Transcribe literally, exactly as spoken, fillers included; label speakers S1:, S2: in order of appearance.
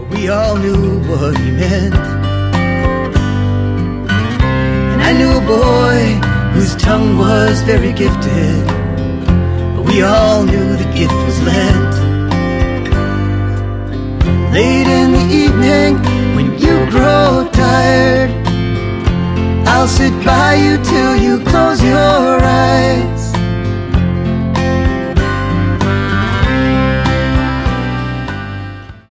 S1: we all knew what he meant. And I knew a boy whose tongue was very gifted, but we all knew the gift was lent. Late in the evening, when you grow tired, I'll sit by you till you close